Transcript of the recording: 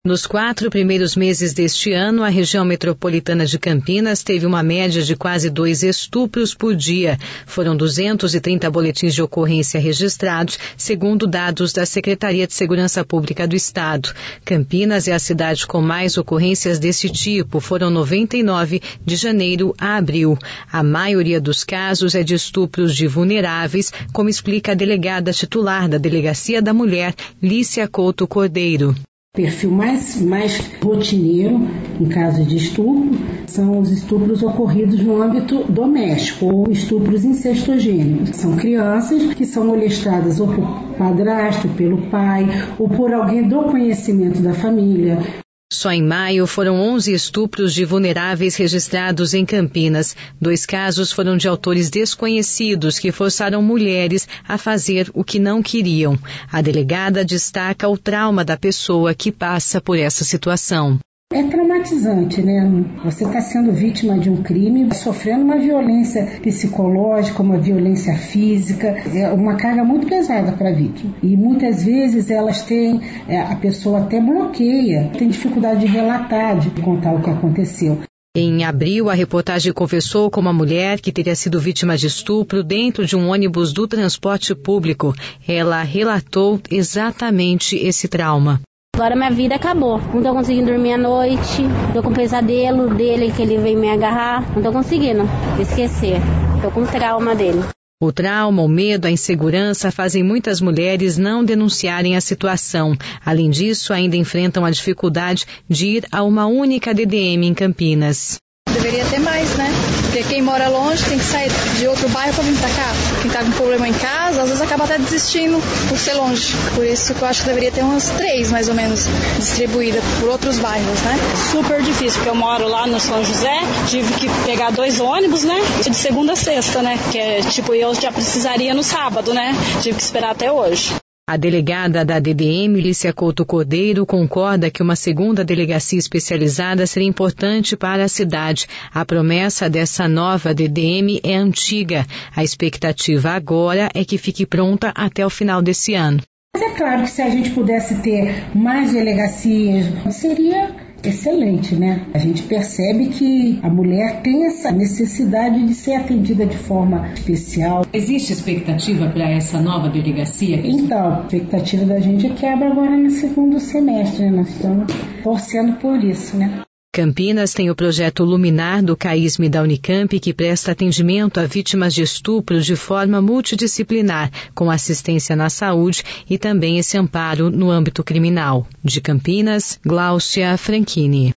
Nos 4 primeiros meses deste ano, a região metropolitana de Campinas teve uma média de quase 2 estupros por dia. Foram 230 boletins de ocorrência registrados, segundo dados da Secretaria de Segurança Pública do Estado. Campinas é a cidade com mais ocorrências desse tipo, foram 99 de janeiro a abril. A maioria dos casos é de estupros de vulneráveis, como explica a delegada titular da Delegacia da Mulher, Lícia Couto Cordeiro. O perfil mais rotineiro, em caso de estupro, são os estupros ocorridos no âmbito doméstico ou estupros incestuogênicos. São crianças que são molestadas ou por padrasto, pelo pai ou por alguém do conhecimento da família. Só em maio foram 11 estupros de vulneráveis registrados em Campinas. 2 casos foram de autores desconhecidos que forçaram mulheres a fazer o que não queriam. A delegada destaca o trauma da pessoa que passa por essa situação. É traumatizante, né? Você está sendo vítima de um crime, sofrendo uma violência psicológica, uma violência física, é uma carga muito pesada para a vítima. E muitas vezes elas têm, a pessoa até bloqueia, tem dificuldade de relatar, de contar o que aconteceu. Em abril, a reportagem conversou com uma mulher que teria sido vítima de estupro dentro de um ônibus do transporte público. Ela relatou exatamente esse trauma. Agora minha vida acabou. Não tô conseguindo dormir à noite. Tô com pesadelo dele, que ele veio me agarrar. Não tô conseguindo esquecer. Tô com trauma dele. O trauma, o medo, a insegurança fazem muitas mulheres não denunciarem a situação. Além disso, ainda enfrentam a dificuldade de ir a uma única DDM em Campinas. Deveria ter mais, né? Porque quem mora longe tem que sair de outro bairro para vir para cá. Quem tá com problema em casa, às vezes acaba até desistindo por ser longe. Por isso que eu acho que deveria ter umas 3, mais ou menos, distribuídas por outros bairros, né? Super difícil, porque eu moro lá no São José, tive que pegar 2 ônibus, né? De segunda a sexta, né? Que é tipo, eu já precisaria no sábado, né? Tive que esperar até hoje. A delegada da DDM, Lícia Couto Cordeiro, concorda que uma segunda delegacia especializada seria importante para a cidade. A promessa dessa nova DDM é antiga. A expectativa agora é que fique pronta até o final desse ano. Mas é claro que se a gente pudesse ter mais delegacias, seria excelente, né? A gente percebe que a mulher tem essa necessidade de ser atendida de forma especial. Existe expectativa para essa nova delegacia? Então, a expectativa da gente é que abra agora no segundo semestre, né? Nós estamos torcendo por isso, né? Campinas tem o projeto Luminar do CAISM da Unicamp, que presta atendimento a vítimas de estupro de forma multidisciplinar, com assistência na saúde e também esse amparo no âmbito criminal. De Campinas, Gláucia Franchini.